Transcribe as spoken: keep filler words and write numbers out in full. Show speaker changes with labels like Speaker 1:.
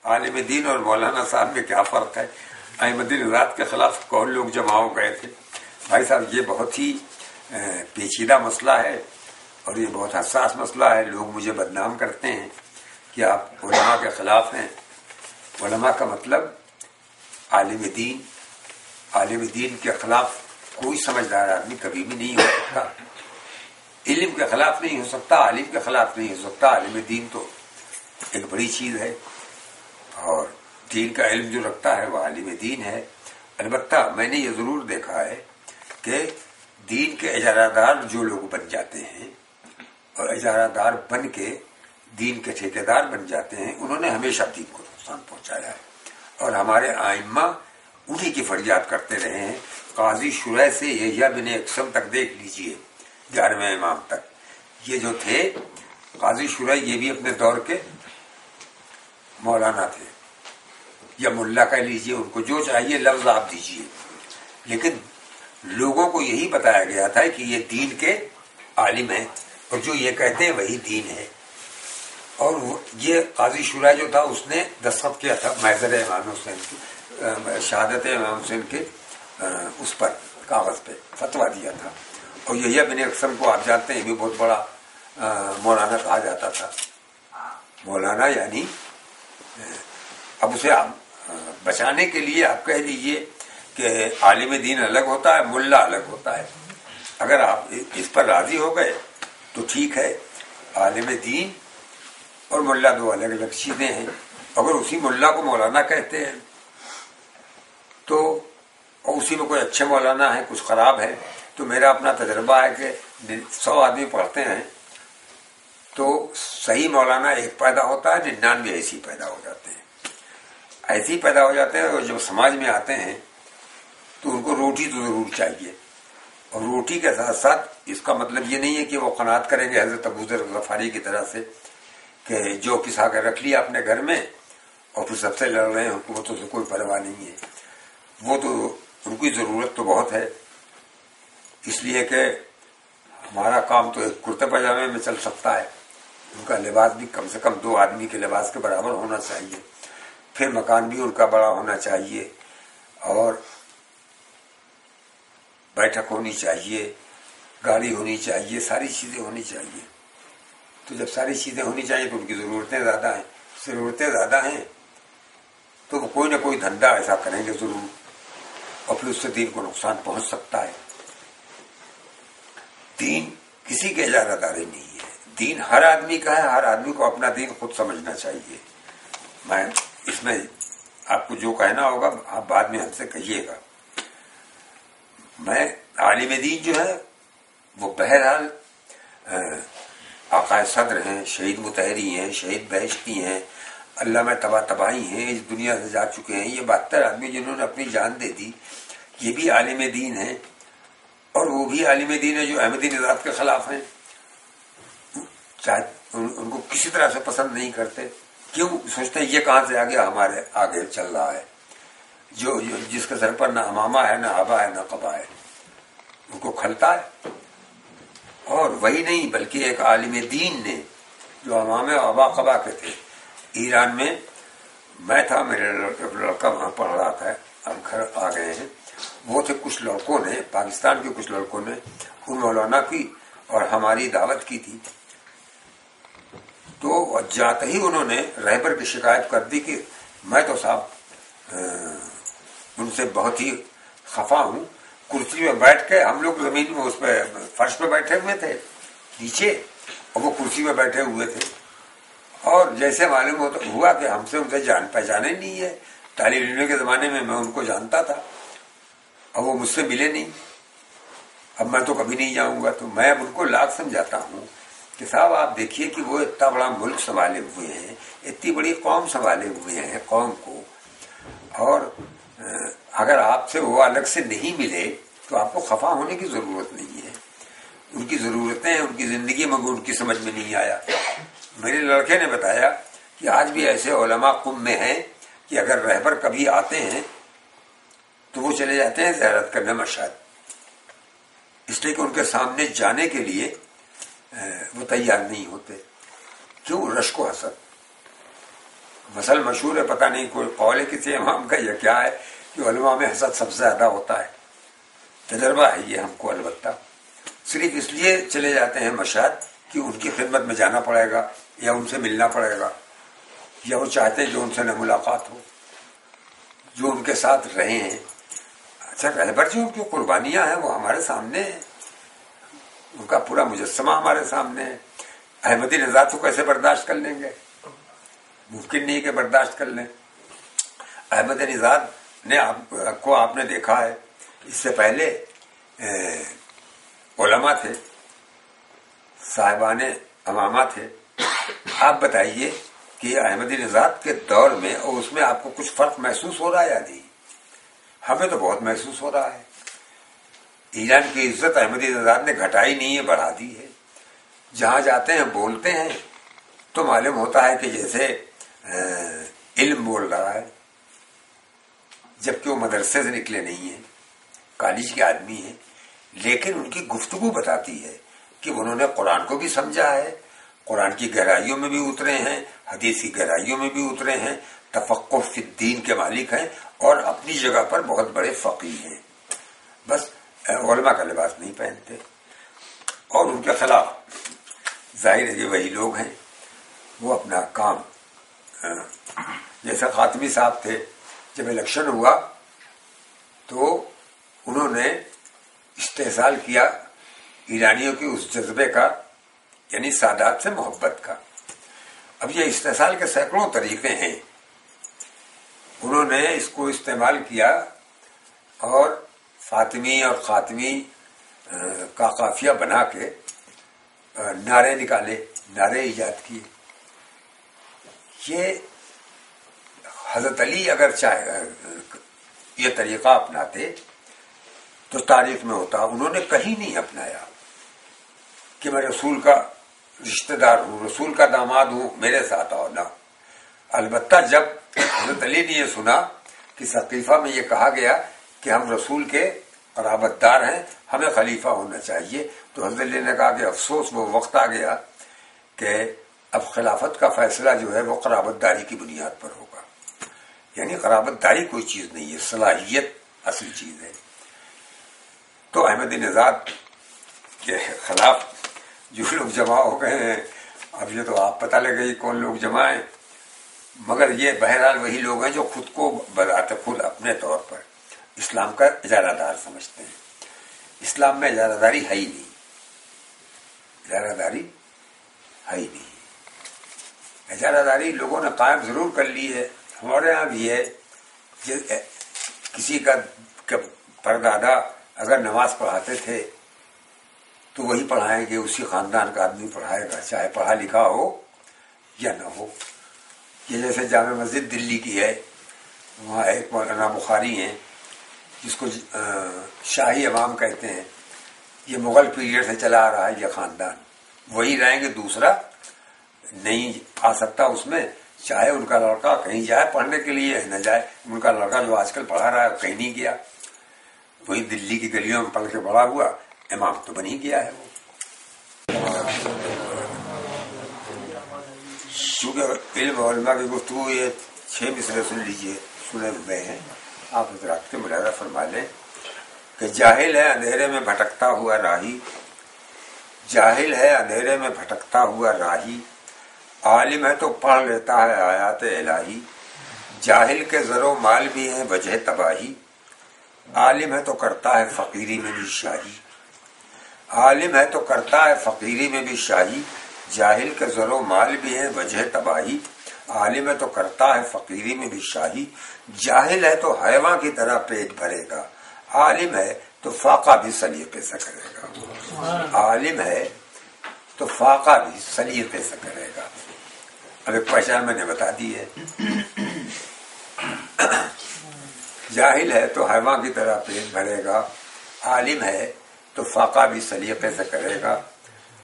Speaker 1: عالم دین اور مولانا صاحب میں کیا فرق ہے؟ احمد رات کے خلاف کون لوگ جمع ہو گئے تھے؟ بھائی صاحب یہ بہت ہی پیچیدہ مسئلہ ہے اور یہ بہت حساس مسئلہ ہے. لوگ مجھے بدنام کرتے ہیں کہ آپ علماء کے خلاف ہیں. علماء کا مطلب عالم دین. عالم دین کے خلاف کوئی سمجھدار آدمی کبھی بھی نہیں ہو سکتا. علم کے خلاف نہیں ہو سکتا، عالم کے خلاف نہیں ہو سکتا. عالم دین تو ایک بڑی چیز ہے اور دین کا علم جو رکھتا ہے وہ عالم دین ہے. البتہ میں نے یہ ضرور دیکھا ہے کہ دین کے اجارہ دار جو لوگ بن جاتے ہیں اور اجارہ دار بن کے دین کے ٹھیکیدار بن جاتے ہیں، انہوں نے ہمیشہ دین کو نقصان پہنچایا ہے. اور ہمارے آئمہ انہی کی فریاد کرتے رہے ہیں. قاضی شریح سے یحییٰ بن اقسم تک دیکھ لیجئے، گیارہویں امام تک، یہ جو تھے قاضی شریح یہ بھی اپنے دور کے مولانا تھے یا ملا کہہ لیجئے، ان کو جو چاہیے لفظ آپ دیجئے، لیکن لوگوں کو یہی بتایا گیا تھا کہ یہ دین کے عالم ہیں اور جو یہ کہتے ہیں وہی دین ہے. اور یہ قاضی شریح جو تھا اس نے دستخط کیا تھا محضر امام حسین کی، شہادت امام حسین کے اس پر کاغذ پہ فتویٰ دیا تھا. اور یحییٰ بن اقسم کو آپ جانتے ہیں بھی بہت بڑا مولانا کہا جاتا تھا. مولانا یعنی اب اسے آپ بچانے کے لیے آپ کہہ دیجئے کہ عالم دین الگ ہوتا ہے، ملا الگ ہوتا ہے. اگر آپ اس پر راضی ہو گئے تو ٹھیک ہے. عالم دین اور ملا دو الگ الگ چیزیں ہیں. اگر اسی ملا کو مولانا کہتے ہیں تو اور اسی میں کوئی اچھے مولانا ہے کچھ خراب ہے، تو میرا اپنا تجربہ ہے کہ سو آدمی پڑھتے ہیں تو صحیح مولانا ایک پیدا ہوتا ہے، ننانوے ایسی پیدا ہو جاتے ہیں. ایسی پیدا ہو جاتے ہیں اور جب سماج میں آتے ہیں تو ان کو روٹی تو ضرور چاہیے. اور روٹی کے ساتھ ساتھ اس کا مطلب یہ نہیں ہے کہ وہ قناعت کریں گے حضرت ابو ذر غفاری کی طرح سے کہ جو پسا کر رکھ لیا اپنے گھر میں اور پھر سب سے لڑ رہے ہیں، حکومتوں سے کوئی پرواہ نہیں ہے. وہ تو ان کی ضرورت تو بہت ہے، اس لیے کہ ہمارا کام تو ایک کرتے پاجامے میں چل سکتا ہے. ان کا لباس بھی کم سے کم دو آدمی کے لباس کے برابر ہونا چاہیے. پھر مکان بھی ان کا بڑا ہونا چاہیے اور بیٹھک ہونی چاہیے، گاڑی ہونی چاہیے، ساری چیزیں ہونی چاہیے. تو جب ساری چیزیں ہونی چاہیے تو ان کی ضرورتیں زیادہ ہیں. ضرورتیں زیادہ ہیں تو وہ کوئی نہ کوئی دھندا ایسا کریں گے ضرور اور پھر اس سے دین کو نقصان پہنچ سکتا ہے. دین کسی کے اجارہ داری نہیں ہے. دین ہر آدمی کا ہے. ہر آدمی کو اپنا دین خود سمجھنا چاہیے. میں اس میں آپ کو جو کہنا ہوگا آپ بعد میں ہم سے کہیے گا. میں عالم دین جو ہے وہ بہرحال آقائے صدر ہیں، شہید مطہری ہیں، شہید بہشتی ہیں، علامہ تبا تباہی ہیں، اس دنیا سے جا چکے ہیں. یہ بہتر آدمی جنہوں نے اپنی جان دے دی یہ بھی عالم دین ہیں. اور وہ بھی عالم دین ہے جو احمدی نژاد کے خلاف ہیں. چاہے ان کو کسی طرح سے پسند نہیں کرتے. کیوں سوچتے ہیں یہ کہاں سے آگے ہمارے آگے چل رہا ہے، جو جس کے سر پر نہ امامہ ہے نہ آبا ہے نہ قبا ہے، ان کو کھلتا ہے. اور وہی نہیں بلکہ ایک عالم دین نے جو امام آبا قبا کے تھے. ایران میں میں تھا، میرا لڑکا وہاں پڑھ رہا تھا، ہم گھر آ گئے ہیں. وہ تھے کچھ لڑکوں نے، پاکستان کے کچھ لڑکوں نے ان مولانا کی اور ہماری دعوت کی تھی. تو جاتے ہی انہوں نے رہبر کی شکایت کر دی کہ میں تو صاحب ان سے بہت ہی خفا ہوں. کرسی میں بیٹھ کے ہم لوگ زمین میں اس پہ فرش پہ بیٹھے ہوئے تھے نیچے اور وہ کرسی میں بیٹھے ہوئے تھے. اور جیسے معلوم ہوتا ہوا کہ ہم سے ان سے جان پہچانے نہیں ہے. طالب علم کے زمانے میں میں ان کو جانتا تھا اور وہ مجھ سے ملے نہیں. اب میں تو کبھی نہیں جاؤں گا. تو میں اب ان کو لاکھ سمجھاتا ہوں کہ صاحب آپ دیکھیے کہ وہ اتنا بڑا ملک سنبھالے ہوئے ہیں، اتنی بڑی قوم سنبھالے ہوئے ہیں قوم کو، اور اگر آپ سے وہ الگ سے نہیں ملے تو آپ کو خفا ہونے کی ضرورت نہیں ہے. ان کی ضرورتیں ان کی زندگی میں ان کی سمجھ میں نہیں آیا. میرے لڑکے نے بتایا کہ آج بھی ایسے علماء قم میں ہیں کہ اگر رہبر کبھی آتے ہیں تو وہ چلے جاتے ہیں زیارت کرنے مشہد، اس لیے کہ ان کے سامنے جانے کے لیے وہ تیار نہیں ہوتے. کیوں؟ رشک و حسد. مسل مشہور ہے، پتہ نہیں کوئی قول ہے کسی امام کا یا کیا ہے کہ علماء میں حسد سب سے زیادہ ہوتا ہے. تجربہ ہے یہ ہم کو، البتہ صرف اس لیے چلے جاتے ہیں مشہد کہ ان کی خدمت میں جانا پڑے گا یا ان سے ملنا پڑے گا، یا وہ چاہتے ہیں جو ان سے نہ ملاقات ہو، جو ان کے ساتھ رہے ہیں. اچھا رہبر جو ان کی قربانیاں ہیں وہ ہمارے سامنے ہیں، ان کا پورا مجسمہ ہمارے سامنے ہے. احمدی نژاد کو کیسے برداشت کر لیں گے؟ ممکن نہیں کہ برداشت کر لیں. احمد نژاد نے آپ کو آپ نے دیکھا ہے، اس سے پہلے علماء تھے، صاحبان امامہ تھے. آپ بتائیے کہ احمدی نژاد کے دور میں اور اس میں آپ کو کچھ فرق محسوس ہو رہا ہے یا نہیں؟ ہمیں تو بہت محسوس ہو رہا ہے. ایران کی عزت احمدی نژاد نے گھٹائی نہیں ہے، بڑھا دی ہے. جہاں جاتے ہیں بولتے ہیں تو معلوم ہوتا ہے کہ جیسے علم بول رہا ہے، جبکہ وہ مدرسے سے نکلے نہیں ہیں، کالج کے آدمی ہیں. لیکن ان کی گفتگو بتاتی ہے کہ انہوں نے قرآن کو بھی سمجھا ہے، قرآن کی گہرائیوں میں بھی اترے ہیں، حدیث کی گہرائیوں میں بھی اترے ہیں، تفقہ فی الدین کے مالک ہیں اور اپنی جگہ پر بہت بڑے فقیہ ہیں. بس علماء کا لباس نہیں پہنتے. اور ان کے خلاف ظاہر ہے کہ وہی لوگ ہیں، وہ اپنا کام، جیسے خاتمی صاحب تھے، جب الیکشن ہوا تو انہوں نے استحصال کیا ایرانیوں کی اس جذبے کا، یعنی سادات سے محبت کا. اب یہ استحصال کے سینکڑوں طریقے ہیں، انہوں نے اس کو استعمال کیا اور فاطمی اور خاتمی کا قافیہ بنا کے نعرے نکالے، نعرے ایجاد کیے. یہ حضرت علی اگر چاہے یہ طریقہ اپناتے تو تاریخ میں ہوتا. انہوں نے کہیں نہیں اپنایا کہ میں رسول کا رشتہ دار ہوں، رسول کا داماد ہوں، میرے ساتھ آؤ نہ. البتہ جب حضرت علی نے یہ سنا کہ ثقیفہ میں یہ کہا گیا کہ ہم رسول کے قرابت دار ہیں، ہمیں خلیفہ ہونا چاہیے، تو حضرت علی نے کہا کہ افسوس، وہ وقت آ گیا کہ اب خلافت کا فیصلہ جو ہے وہ قرابت داری کی بنیاد پر ہوگا. یعنی قرابت داری کوئی چیز نہیں ہے، صلاحیت اصل چیز ہے. تو احمدی نژاد کے خلاف جو لوگ جمع ہو گئے ہیں، اب یہ تو آپ پتہ لگے کون لوگ جمع ہیں، مگر یہ بہرحال وہی لوگ ہیں جو خود کو بذات خود اپنے طور پر اسلام کا اجارہ دار سمجھتے ہیں. اسلام میں اجارہ داری ہے ہی نہیں، اجارہ داری ہے ہی نہیں. اجارہ داری لوگوں نے قائم ضرور کر لی ہے، ہمارے یہاں بھی ہے. کسی کا پردادا اگر نماز پڑھاتے تھے تو وہی پڑھائیں گے، اسی خاندان کا آدمی پڑھائے گا، چاہے پڑھا لکھا ہو یا نہ ہو. یہ جیسے جامع مسجد دلی کی ہے، وہاں ایک مولانا بخاری ہیں جس کو شاہی امام کہتے ہیں. یہ مغل پیریڈ سے چلا آ رہا ہے یہ خاندان، وہی رہیں گے، دوسرا نہیں آ سکتا اس میں. چاہے ان کا لڑکا کہیں جائے پڑھنے کے لیے نہ جائے، ان کا لڑکا جو آج کل پڑھا رہا ہے کہیں نہیں گیا، وہی دلی کی گلیوں میں پڑھ کے بڑا ہوا، امام تو بن ہی گیا ہے وہ. کیونکہ علم علماء کی گفتگو یہ چھ مصرے سن لیجئے، سنے ہوئے ہیں، آپ حضرات کے ملاحظہ فرما لیں کہ جاہل ہے اندھیرے میں بھٹکتا ہوا راہی، جاہل ہے اندھیرے میں بھٹکتا ہوا راہی، عالم ہے تو پڑھ لیتا ہے آیات الہی، جاہل کے زر و مال بھی ہیں وجہ تباہی، عالم ہے تو کرتا ہے فقیری میں بھی شاہی، عالم ہے تو کرتا ہے فقیری میں بھی شاہی، جاہل کے زر و مال بھی ہیں وجہ تباہی، عالم ہے تو کرتا ہے فقیری میں بھی شاہی، جاہل ہے تو حیواں کی طرح پیٹ بھرے گا، عالم ہے تو فاقہ بھی سلیقے سے کرے گا، عالم ہے تو فاقہ بھی سلیقے سے کرے گا. اب ایک پہچان میں نے بتا دی ہے. جاہل ہے تو حیواں کی طرح پیٹ بھرے گا، عالم ہے تو فاقہ بھی سلیقے سے کرے گا.